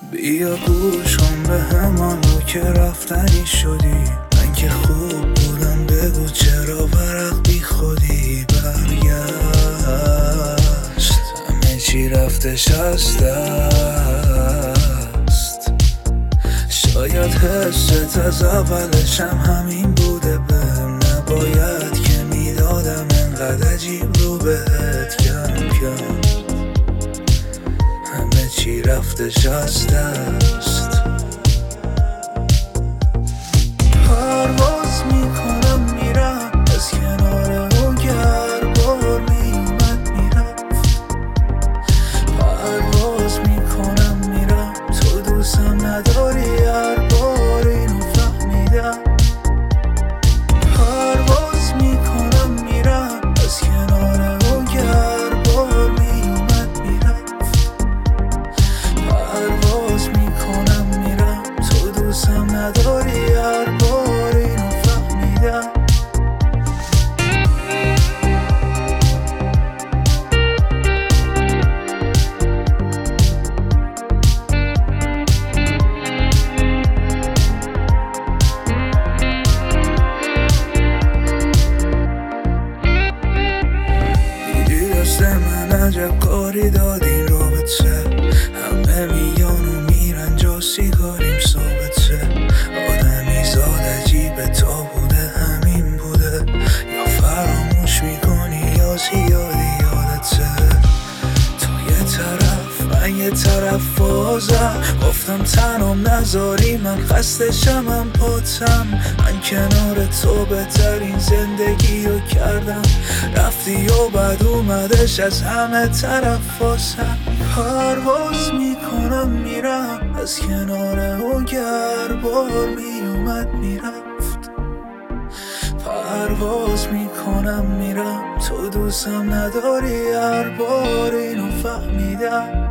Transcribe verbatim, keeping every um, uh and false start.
بیا گوش کن به همانو که رفتنی شدی. من که خوب بودم بگو چرا ورق بی خودی برگشت. همه چی رفتش از دست. شاید حست از اولش هم همین بوده، بهم نباید که میدادم انقدر عجیب رو بهت کم کم. همه چی رفتش از دست. پرواز میکنم میرم از کنار اون گربار میومد میرفت. پرواز میکنم میرم تو دوستم نداری، هر بار اینو فهمیدم. پرواز میکنم میرم از کنار اون گربار میومد میرفت. پرواز میکنم میرم تو دوستم نداری، هر بار اینو فهمیدم. دیدی دست من عجب کاری داد این رابطه. همه میان و میرن جا سیگاریم ثابته. آدمی زاد عجیبه تا بوده همین بوده. یا فراموش میکنی یا زیادی یادته. تو یه طرف من یه طرف بازم. گفتم تنم نذاری من خسته شمم پاتم. من کنار تو بهترین زندگی رو کردم. رفتی و بعد اومدش از همه طرف واسم. پرواز میکنم میرم از کنار اون گربار میومد میرفت. پرواز میکنم میرم تو دوستم نداری، هر بار اینو فهمیدم.